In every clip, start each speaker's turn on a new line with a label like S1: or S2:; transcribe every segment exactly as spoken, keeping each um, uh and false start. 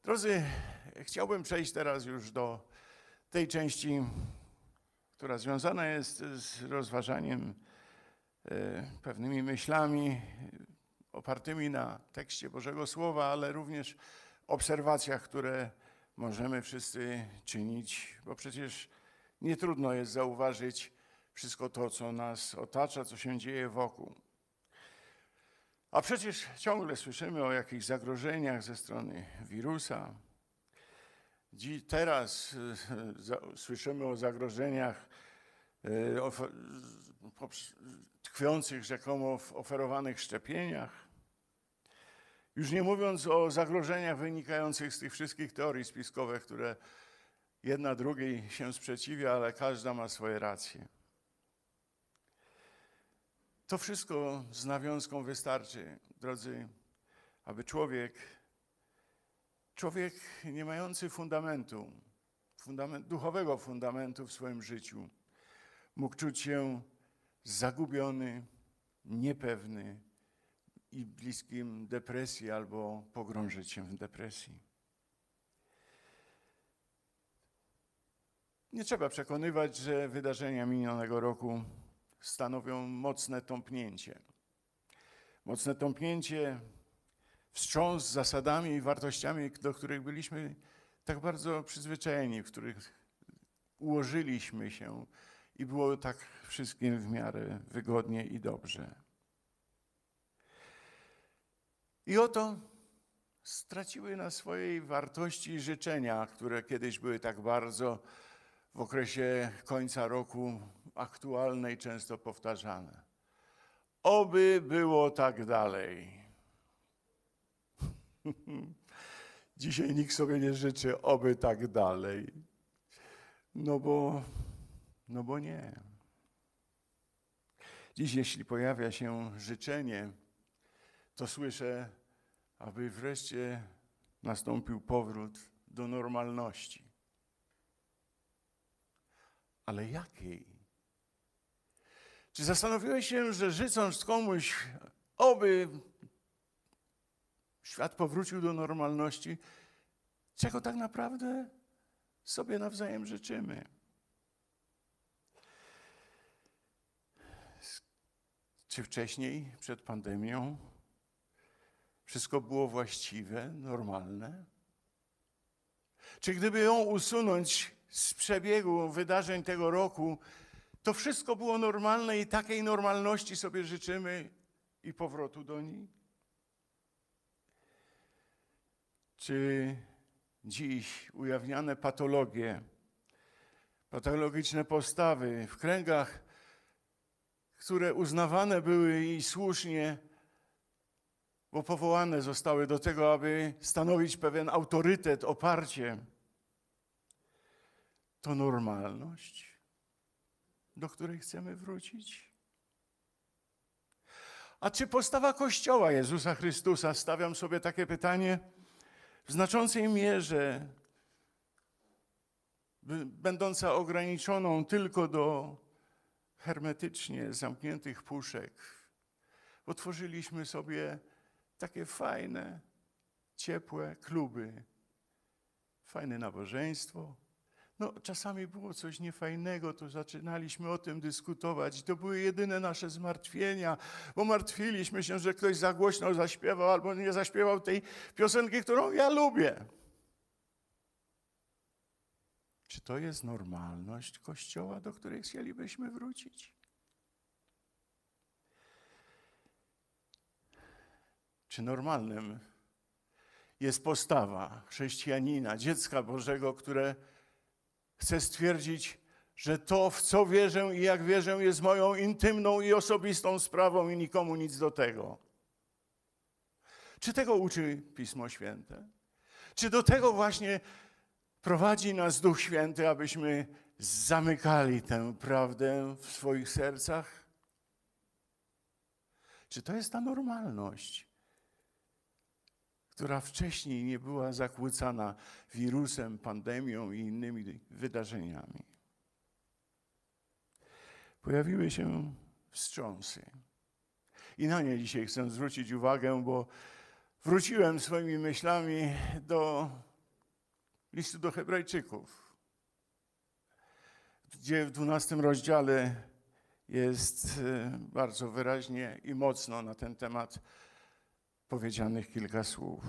S1: Drodzy, chciałbym przejść teraz już do tej części, która związana jest z rozważaniem pewnymi myślami opartymi na tekście Bożego Słowa, ale również obserwacjach, które możemy wszyscy czynić, bo przecież nie trudno jest zauważyć wszystko to, co nas otacza, co się dzieje wokół. A przecież ciągle słyszymy o jakichś zagrożeniach ze strony wirusa. Dziś, teraz słyszymy o zagrożeniach tkwiących rzekomo w oferowanych szczepieniach. Już nie mówiąc o zagrożeniach wynikających z tych wszystkich teorii spiskowych, które jedna drugiej się sprzeciwia, ale każda ma swoje racje. To wszystko z nawiązką wystarczy, drodzy, aby człowiek, człowiek nie mający fundamentu, fundament, duchowego fundamentu w swoim życiu, mógł czuć się zagubiony, niepewny i bliskim depresji albo pogrążyć się w depresji. Nie trzeba przekonywać, że wydarzenia minionego roku stanowią mocne tąpnięcie. Mocne tąpnięcie, wstrząs z zasadami i wartościami, do których byliśmy tak bardzo przyzwyczajeni, w których ułożyliśmy się i było tak wszystkim w miarę wygodnie i dobrze. I oto straciły na swojej wartości życzenia, które kiedyś były tak bardzo w okresie końca roku aktualne i często powtarzane. Oby było tak dalej. Dzisiaj nikt sobie nie życzy, oby tak dalej. No bo, no bo nie. Dziś, jeśli pojawia się życzenie, to słyszę, aby wreszcie nastąpił powrót do normalności. Ale jakiej? Czy zastanowiłeś się, że życząc komuś, oby świat powrócił do normalności, czego tak naprawdę sobie nawzajem życzymy? Czy wcześniej, przed pandemią, wszystko było właściwe, normalne? Czy gdyby ją usunąć z przebiegu wydarzeń tego roku, to wszystko było normalne i takiej normalności sobie życzymy i powrotu do niej? Czy dziś ujawniane patologie, patologiczne postawy w kręgach, które uznawane były i słusznie, bo powołane zostały do tego, aby stanowić pewien autorytet, oparcie, to normalność, do której chcemy wrócić? A czy postawa Kościoła Jezusa Chrystusa, stawiam sobie takie pytanie, w znaczącej mierze będąca ograniczoną tylko do hermetycznie zamkniętych puszek, otworzyliśmy sobie takie fajne, ciepłe kluby, fajne nabożeństwo. No, czasami było coś niefajnego, to zaczynaliśmy o tym dyskutować. To były jedyne nasze zmartwienia, bo martwiliśmy się, że ktoś za głośno zaśpiewał albo nie zaśpiewał tej piosenki, którą ja lubię. Czy to jest normalność Kościoła, do której chcielibyśmy wrócić? Czy normalnym jest postawa chrześcijanina, dziecka Bożego, które chce stwierdzić, że to, w co wierzę i jak wierzę, jest moją intymną i osobistą sprawą i nikomu nic do tego? Czy tego uczy Pismo Święte? Czy do tego właśnie prowadzi nas Duch Święty, abyśmy zamykali tę prawdę w swoich sercach? Czy to jest ta normalność, która wcześniej nie była zakłócana wirusem, pandemią i innymi wydarzeniami? Pojawiły się wstrząsy. I na nie dzisiaj chcę zwrócić uwagę, bo wróciłem swoimi myślami do listu do Hebrajczyków, gdzie w dwunastym rozdziale jest bardzo wyraźnie i mocno na ten temat powiedzianych kilka słów.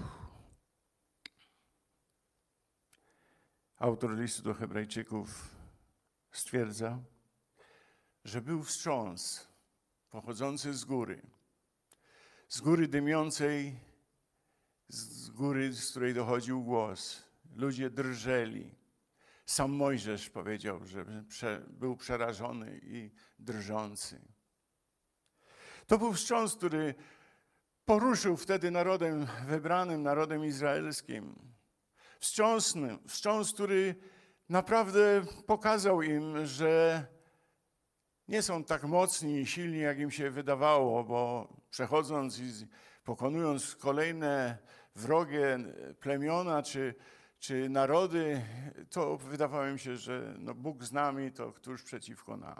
S1: Autor listu do Hebrajczyków stwierdza, że był wstrząs pochodzący z góry, z góry dymiącej, z góry, z której dochodził głos. Ludzie drżeli. Sam Mojżesz powiedział, że był przerażony i drżący. To był wstrząs, który poruszył wtedy narodem wybranym, narodem izraelskim. Wstrząs, wstrząs, który naprawdę pokazał im, że nie są tak mocni i silni, jak im się wydawało, bo przechodząc i pokonując kolejne wrogie plemiona czy, czy narody, to wydawało im się, że no Bóg z nami, to któż przeciwko nam.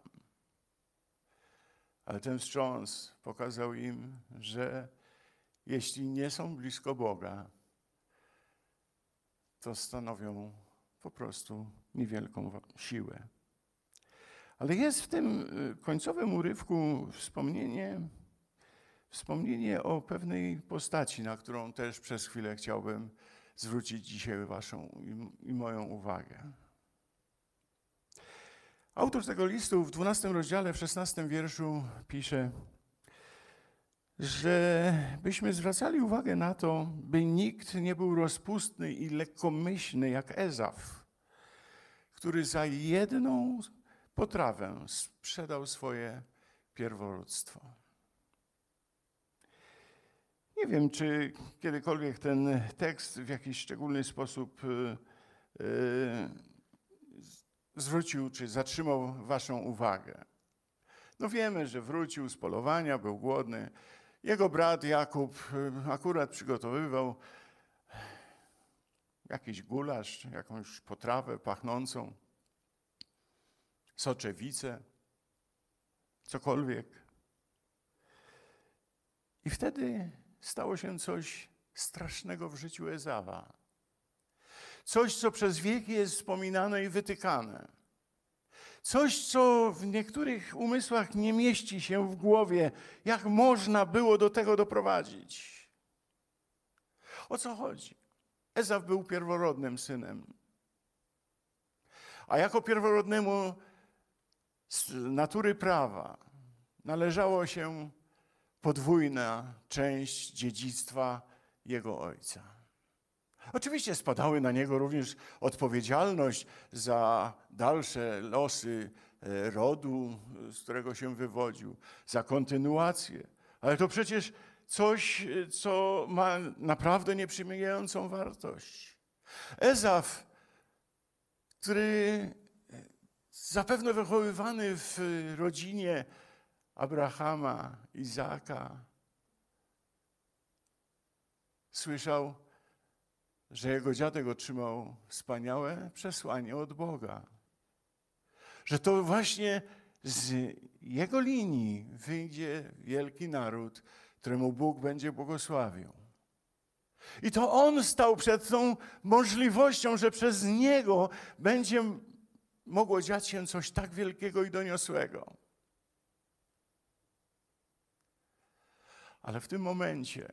S1: Ale ten wstrząs pokazał im, że jeśli nie są blisko Boga, to stanowią po prostu niewielką siłę. Ale jest w tym końcowym urywku wspomnienie, wspomnienie o pewnej postaci, na którą też przez chwilę chciałbym zwrócić dzisiaj waszą i moją uwagę. Autor tego listu w dwunastym rozdziale, w szesnastym wierszu pisze, że byśmy zwracali uwagę na to, by nikt nie był rozpustny i lekkomyślny jak Ezaf, który za jedną potrawę sprzedał swoje pierworództwo. Nie wiem, czy kiedykolwiek ten tekst w jakiś szczególny sposób yy, zwrócił, czy zatrzymał waszą uwagę. No wiemy, że wrócił z polowania, był głodny. Jego brat Jakub akurat przygotowywał jakiś gulasz, jakąś potrawę pachnącą, soczewicę, cokolwiek. I wtedy stało się coś strasznego w życiu Ezawa. Coś, co przez wieki jest wspominane i wytykane. Coś, co w niektórych umysłach nie mieści się w głowie. Jak można było do tego doprowadzić? O co chodzi? Ezaf był pierworodnym synem. A jako pierworodnemu z natury prawa należało się podwójna część dziedzictwa jego ojca. Oczywiście spadały na niego również odpowiedzialność za dalsze losy rodu, z którego się wywodził, za kontynuację. Ale to przecież coś, co ma naprawdę nieprzemijającą wartość. Ezaf, który zapewne wychowywany w rodzinie Abrahama, Izaaka, słyszał, że jego dziadek otrzymał wspaniałe przesłanie od Boga. Że to właśnie z jego linii wyjdzie wielki naród, któremu Bóg będzie błogosławił. I to on stał przed tą możliwością, że przez niego będzie mogło dziać się coś tak wielkiego i doniosłego. Ale w tym momencie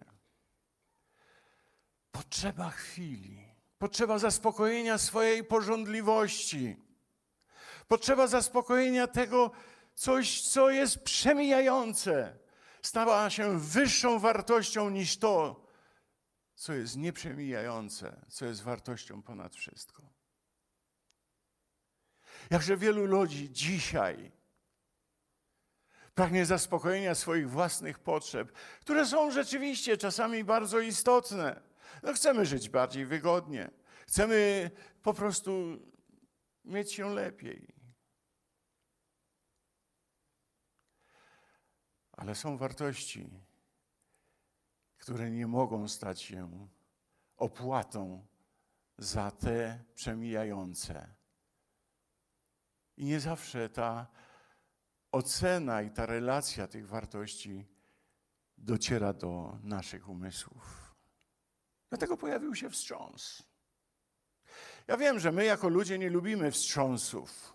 S1: potrzeba chwili, potrzeba zaspokojenia swojej pożądliwości, potrzeba zaspokojenia tego, coś, co jest przemijające, stała się wyższą wartością niż to, co jest nieprzemijające, co jest wartością ponad wszystko. Jakże wielu ludzi dzisiaj pragnie zaspokojenia swoich własnych potrzeb, które są rzeczywiście czasami bardzo istotne. No chcemy żyć bardziej wygodnie. Chcemy po prostu mieć się lepiej. Ale są wartości, które nie mogą stać się opłatą za te przemijające. I nie zawsze ta ocena i ta relacja tych wartości dociera do naszych umysłów. Dlatego pojawił się wstrząs. Ja wiem, że my jako ludzie nie lubimy wstrząsów.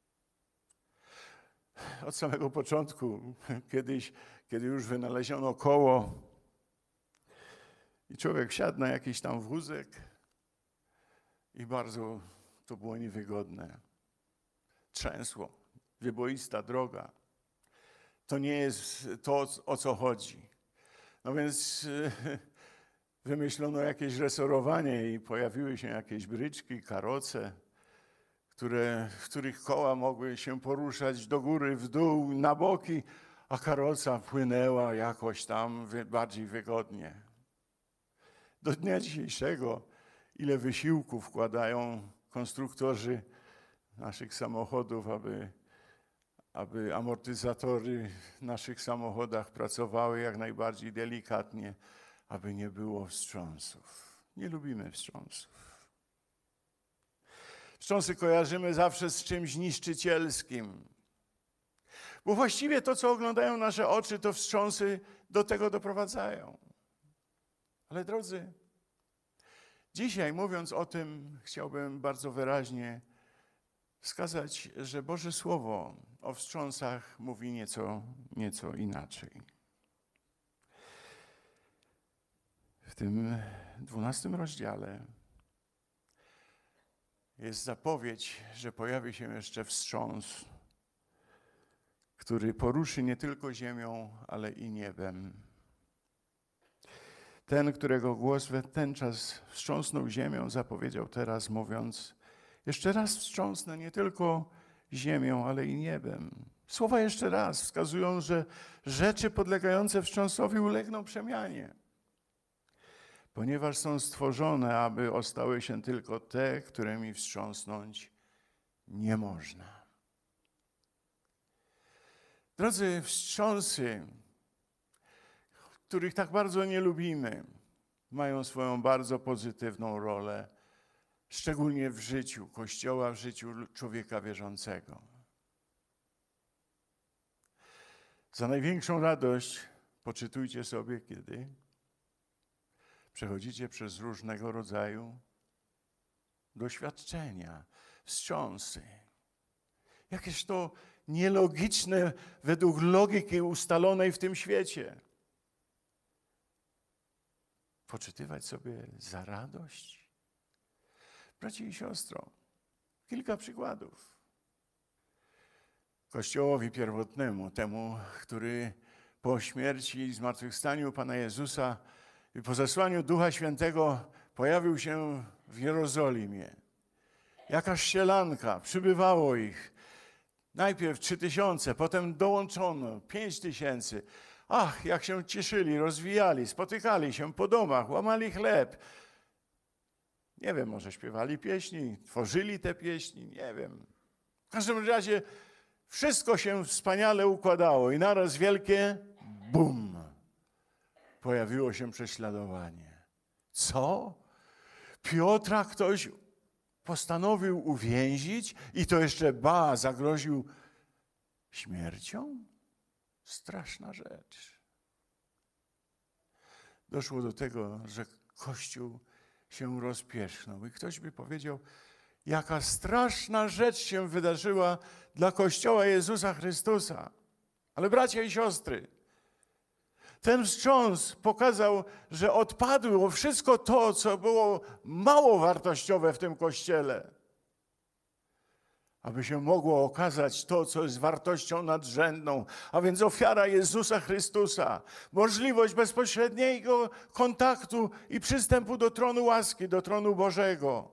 S1: Od samego początku, kiedyś, kiedy już wynaleziono koło i człowiek wsiadł na jakiś tam wózek i bardzo to było niewygodne. Trzęsło, wyboista droga. To nie jest to, o co chodzi. No więc wymyślono jakieś resorowanie i pojawiły się jakieś bryczki, karoce, które, w których koła mogły się poruszać do góry, w dół, na boki, a karoca płynęła jakoś tam bardziej wygodnie. Do dnia dzisiejszego, ile wysiłku wkładają konstruktorzy naszych samochodów, aby, aby amortyzatory w naszych samochodach pracowały jak najbardziej delikatnie, aby nie było wstrząsów. Nie lubimy wstrząsów. Wstrząsy kojarzymy zawsze z czymś niszczycielskim. Bo właściwie to, co oglądają nasze oczy, to wstrząsy do tego doprowadzają. Ale drodzy, dzisiaj mówiąc o tym, chciałbym bardzo wyraźnie wskazać, że Boże Słowo o wstrząsach mówi nieco, nieco inaczej. W tym dwunastym rozdziale jest zapowiedź, że pojawi się jeszcze wstrząs, który poruszy nie tylko ziemią, ale i niebem. Ten, którego głos w ten czas wstrząsnął ziemią, zapowiedział teraz, mówiąc: jeszcze raz wstrząsnę nie tylko ziemią, ale i niebem. Słowa jeszcze raz wskazują, że rzeczy podlegające wstrząsowi ulegną przemianie, ponieważ są stworzone, aby ostały się tylko te, którymi wstrząsnąć nie można. Drodzy, wstrząsy, których tak bardzo nie lubimy, mają swoją bardzo pozytywną rolę, szczególnie w życiu Kościoła, w życiu człowieka wierzącego. Za największą radość poczytujcie sobie, kiedy przechodzicie przez różnego rodzaju doświadczenia, wstrząsy. Jakież to nielogiczne według logiki ustalonej w tym świecie. Poczytywać sobie za radość? Bracie i siostro, kilka przykładów. Kościołowi pierwotnemu, temu, który po śmierci i zmartwychwstaniu Pana Jezusa i po zesłaniu Ducha Świętego pojawił się w Jerozolimie. Jakaś sielanka, przybywało ich. Najpierw trzy tysiące, potem dołączono pięć tysięcy. Ach, jak się cieszyli, rozwijali, spotykali się po domach, łamali chleb. Nie wiem, może śpiewali pieśni, tworzyli te pieśni, nie wiem. W każdym razie wszystko się wspaniale układało i naraz wielkie bum. Pojawiło się prześladowanie. Co? Piotra ktoś postanowił uwięzić i to jeszcze ba, zagroził śmiercią? Straszna rzecz. Doszło do tego, że Kościół się rozpierzchnął i ktoś by powiedział, jaka straszna rzecz się wydarzyła dla Kościoła Jezusa Chrystusa. Ale bracia i siostry, ten wstrząs pokazał, że odpadło wszystko to, co było mało wartościowe w tym Kościele, aby się mogło okazać to, co jest wartością nadrzędną, a więc ofiara Jezusa Chrystusa, możliwość bezpośredniego kontaktu i przystępu do tronu łaski, do tronu Bożego.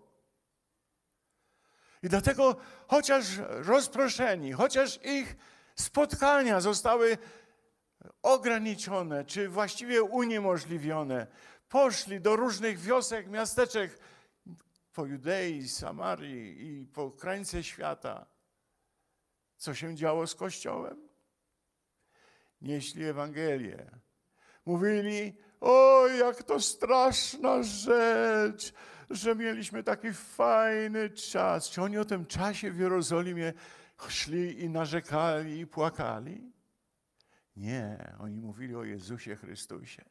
S1: I dlatego chociaż rozproszeni, chociaż ich spotkania zostały ograniczone, czy właściwie uniemożliwione, poszli do różnych wiosek, miasteczek po Judei, Samarii i po krańce świata. Co się działo z Kościołem? Nieśli Ewangelię. Mówili, oj, jak to straszna rzecz, że mieliśmy taki fajny czas. Czy oni o tym czasie w Jerozolimie szli i narzekali i płakali? Nie, oni mówili o Jezusie Chrystusie.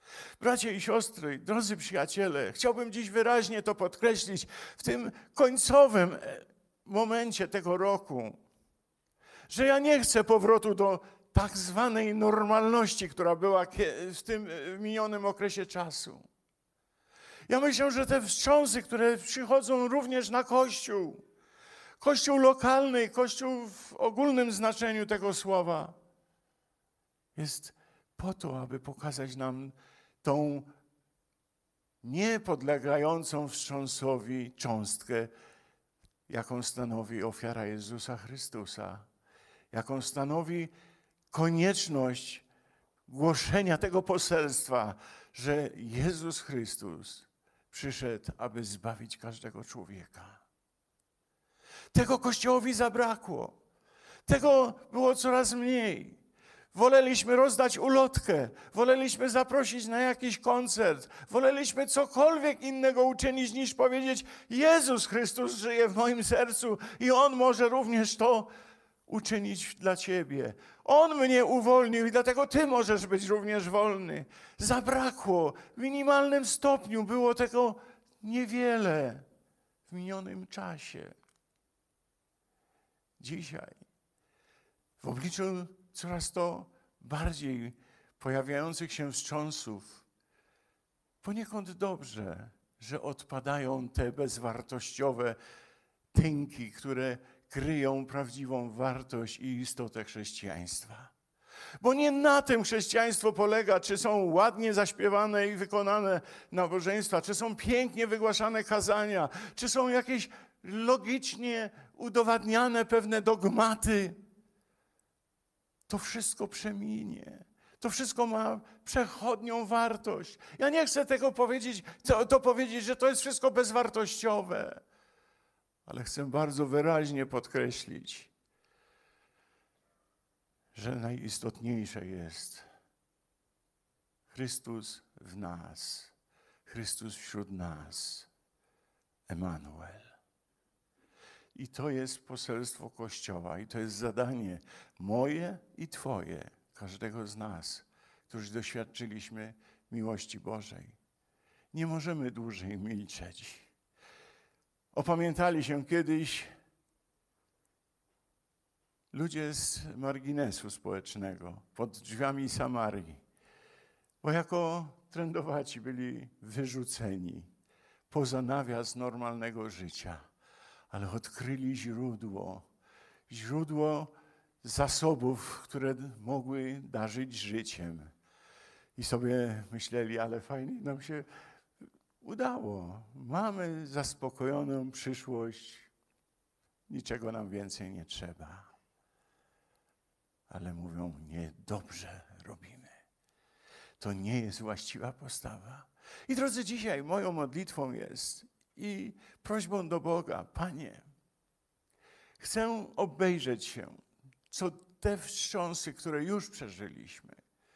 S1: Bracia i siostry, drodzy przyjaciele, chciałbym dziś wyraźnie to podkreślić w tym końcowym momencie tego roku, że ja nie chcę powrotu do tak zwanej normalności, która była w tym minionym okresie czasu. Ja myślę, że te wstrząsy, które przychodzą również na Kościół, Kościół lokalny, Kościół w ogólnym znaczeniu tego słowa, jest po to, aby pokazać nam tą niepodlegającą wstrząsowi cząstkę, jaką stanowi ofiara Jezusa Chrystusa, jaką stanowi konieczność głoszenia tego poselstwa, że Jezus Chrystus przyszedł, aby zbawić każdego człowieka. Tego Kościołowi zabrakło. Tego było coraz mniej. Woleliśmy rozdać ulotkę, woleliśmy zaprosić na jakiś koncert, woleliśmy cokolwiek innego uczynić, niż powiedzieć: Jezus Chrystus żyje w moim sercu i On może również to uczynić dla Ciebie. On mnie uwolnił i dlatego Ty możesz być również wolny. Zabrakło, w minimalnym stopniu było tego niewiele w minionym czasie. Dzisiaj, w obliczu coraz to bardziej pojawiających się wstrząsów, poniekąd dobrze, że odpadają te bezwartościowe tynki, które kryją prawdziwą wartość i istotę chrześcijaństwa. Bo nie na tym chrześcijaństwo polega, czy są ładnie zaśpiewane i wykonane nabożeństwa, czy są pięknie wygłaszane kazania, czy są jakieś logicznie udowadniane pewne dogmaty. To wszystko przeminie. To wszystko ma przechodnią wartość. Ja nie chcę tego powiedzieć, to, to powiedzieć, że to jest wszystko bezwartościowe. Ale chcę bardzo wyraźnie podkreślić, że najistotniejsze jest Chrystus w nas, Chrystus wśród nas, Emanuel. I to jest poselstwo Kościoła i to jest zadanie moje i Twoje, każdego z nas, którzy doświadczyliśmy miłości Bożej. Nie możemy dłużej milczeć. Opamiętali się kiedyś ludzie z marginesu społecznego pod drzwiami Samarii, bo jako trędowaci byli wyrzuceni poza nawias normalnego życia, ale odkryli źródło, źródło zasobów, które mogły darzyć życiem. I sobie myśleli, ale fajnie nam się udało. Mamy zaspokojoną przyszłość, niczego nam więcej nie trzeba. Ale mówią, nie, dobrze robimy. To nie jest właściwa postawa. I drodzy, dzisiaj moją modlitwą jest i prośbą do Boga: Panie, chcę obejrzeć się, co te wstrząsy, które już przeżyliśmy,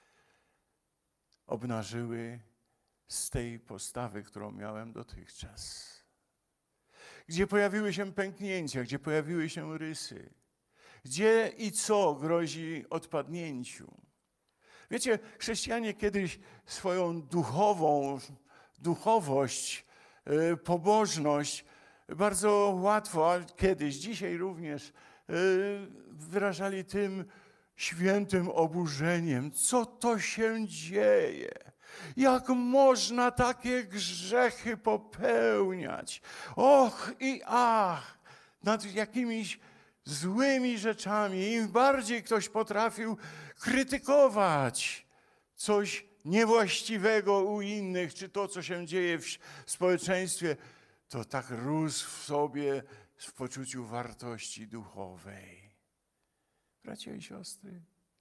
S1: obnażyły z tej postawy, którą miałem dotychczas. Gdzie pojawiły się pęknięcia, gdzie pojawiły się rysy, gdzie i co grozi odpadnięciu. Wiecie, chrześcijanie kiedyś swoją duchową, duchowość, yy, pobożność bardzo łatwo, a kiedyś, dzisiaj również, yy, wyrażali tym świętym oburzeniem. Co to się dzieje? Jak można takie grzechy popełniać? Och i ach, nad jakimiś złymi rzeczami. Im bardziej ktoś potrafił krytykować coś niewłaściwego u innych, czy to, co się dzieje w społeczeństwie, to tak rósł w sobie w poczuciu wartości duchowej. Bracia i siostry,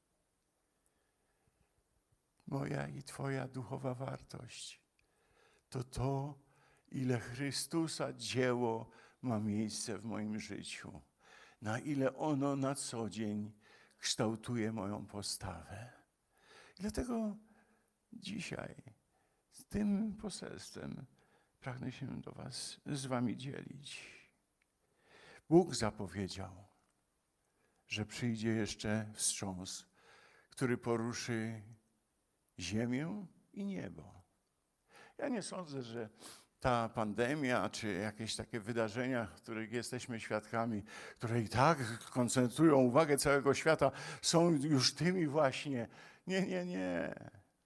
S1: moja i Twoja duchowa wartość to to, ile Chrystusa dzieło ma miejsce w moim życiu, na ile ono na co dzień kształtuje moją postawę. I dlatego dzisiaj z tym poselstwem pragnę się do was, z wami dzielić. Bóg zapowiedział, że przyjdzie jeszcze wstrząs, który poruszy ziemię i niebo. Ja nie sądzę, że ta pandemia, czy jakieś takie wydarzenia, których jesteśmy świadkami, które i tak koncentrują uwagę całego świata, są już tymi właśnie. Nie, nie, nie.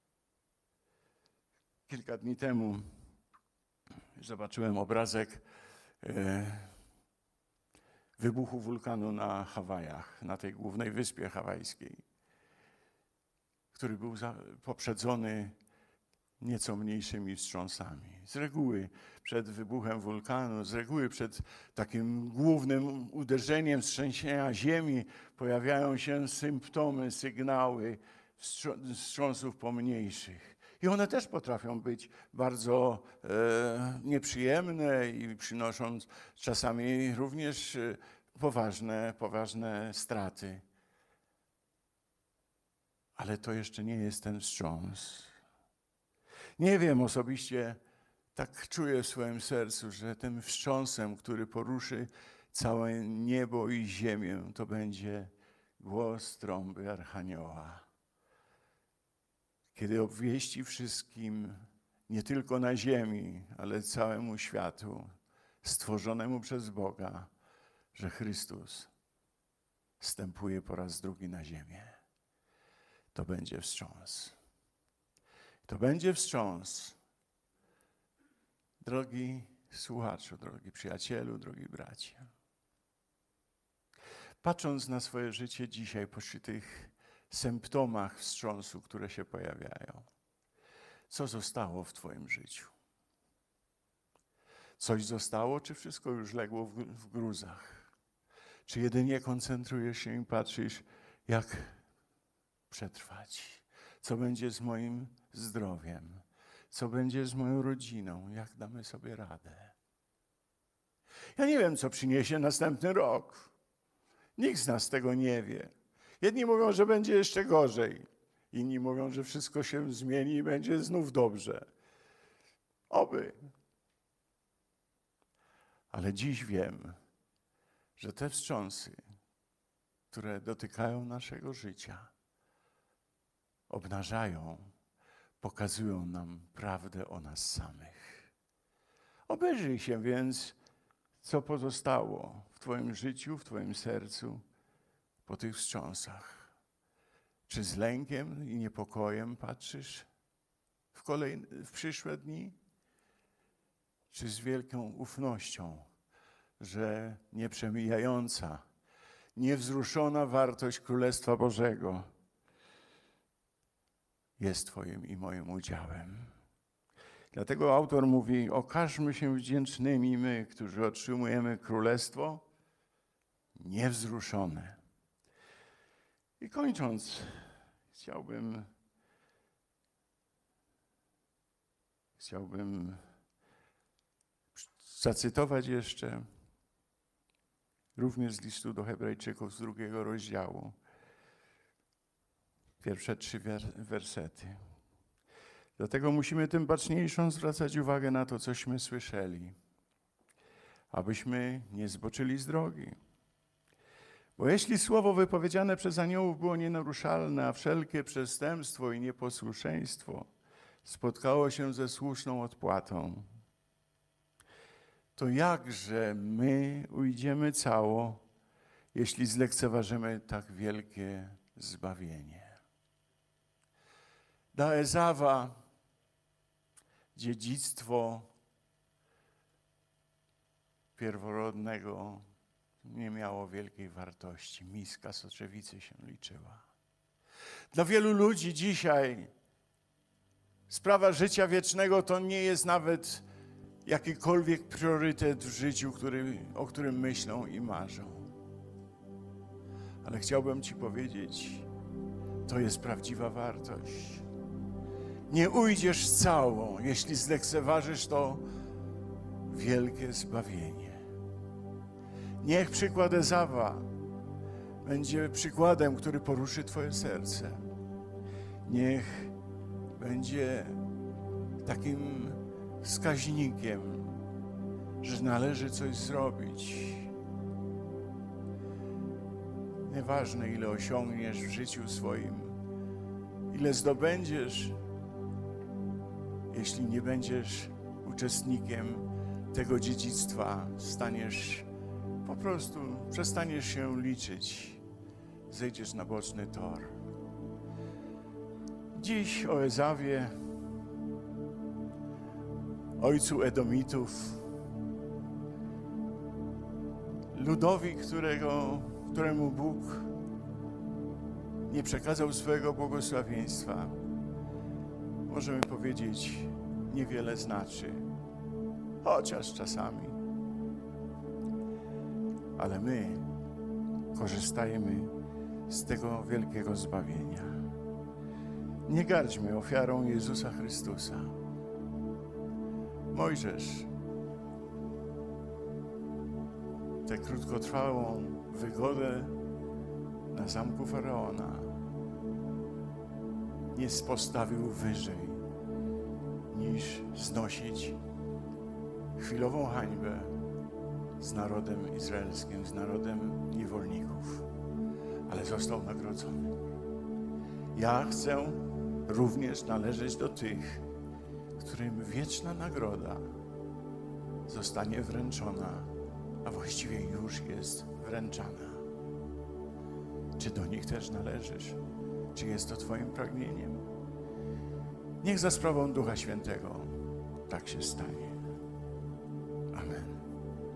S1: Kilka dni temu zobaczyłem obrazek e, wybuchu wulkanu na Hawajach, na tej głównej wyspie hawajskiej, który był za, poprzedzony nieco mniejszymi wstrząsami. Z reguły przed wybuchem wulkanu, z reguły przed takim głównym uderzeniem trzęsienia ziemi pojawiają się symptomy, sygnały wstrząsów pomniejszych. I one też potrafią być bardzo e, nieprzyjemne i przynoszą czasami również e, poważne, poważne straty. Ale to jeszcze nie jest ten wstrząs. Nie wiem, osobiście tak czuję w swoim sercu, że tym wstrząsem, który poruszy całe niebo i ziemię, to będzie głos trąby Archanioła. Kiedy obwieści wszystkim, nie tylko na ziemi, ale całemu światu, stworzonemu przez Boga, że Chrystus wstępuje po raz drugi na ziemię. To będzie wstrząs. To będzie wstrząs. Drogi słuchaczu, drogi przyjacielu, drogi bracie. Patrząc na swoje życie dzisiaj, przy tych symptomach wstrząsu, które się pojawiają, co zostało w twoim życiu? Coś zostało, czy wszystko już legło w, w gruzach? Czy jedynie koncentrujesz się i patrzysz, jak przetrwać? Co będzie z moim zdrowiem? Co będzie z moją rodziną? Jak damy sobie radę? Ja nie wiem, co przyniesie następny rok. Nikt z nas tego nie wie. Jedni mówią, że będzie jeszcze gorzej. Inni mówią, że wszystko się zmieni i będzie znów dobrze. Oby. Ale dziś wiem, że te wstrząsy, które dotykają naszego życia, obnażają, pokazują nam prawdę o nas samych. Obejrzyj się więc, co pozostało w twoim życiu, w twoim sercu po tych wstrząsach. Czy z lękiem i niepokojem patrzysz w, kolejne, w przyszłe dni? Czy z wielką ufnością, że nieprzemijająca, niewzruszona wartość Królestwa Bożego jest twoim i moim udziałem. Dlatego autor mówi, okażmy się wdzięcznymi my, którzy otrzymujemy Królestwo niewzruszone. I kończąc, chciałbym, chciałbym zacytować jeszcze również z listu do Hebrajczyków z drugiego rozdziału, pierwsze trzy wersety. Dlatego musimy tym baczniejszą zwracać uwagę na to, cośmy słyszeli, abyśmy nie zboczyli z drogi. Bo jeśli słowo wypowiedziane przez aniołów było nienaruszalne, a wszelkie przestępstwo i nieposłuszeństwo spotkało się ze słuszną odpłatą, to jakże my ujdziemy cało, jeśli zlekceważymy tak wielkie zbawienie? Dla Ezawa dziedzictwo pierworodnego nie miało wielkiej wartości. Miska soczewicy się liczyła. Dla wielu ludzi dzisiaj sprawa życia wiecznego to nie jest nawet jakikolwiek priorytet w życiu, który, o którym myślą i marzą. Ale chciałbym ci powiedzieć, to jest prawdziwa wartość. Nie ujdziesz całą, jeśli zlekceważysz to wielkie zbawienie. Niech przykład Ezawa będzie przykładem, który poruszy twoje serce. Niech będzie takim wskaźnikiem, że należy coś zrobić. Nieważne, ile osiągniesz w życiu swoim, ile zdobędziesz, jeśli nie będziesz uczestnikiem tego dziedzictwa, staniesz po prostu, przestaniesz się liczyć, zejdziesz na boczny tor. Dziś o Ezawie, ojcu Edomitów, ludowi, którego, któremu Bóg nie przekazał swojego błogosławieństwa, możemy powiedzieć, niewiele znaczy, chociaż czasami. Ale my korzystajemy z tego wielkiego zbawienia. Nie gardźmy ofiarą Jezusa Chrystusa. Mojżesz tę krótkotrwałą wygodę na zamku Faraona nie postawił wyżej niż znosić chwilową hańbę z narodem izraelskim, z narodem niewolników, ale został nagrodzony. Ja chcę również należeć do tych, którym wieczna nagroda zostanie wręczona, a właściwie już jest wręczana. Czy do nich też należysz? Czy jest to Twoim pragnieniem? Niech za sprawą Ducha Świętego tak się stanie.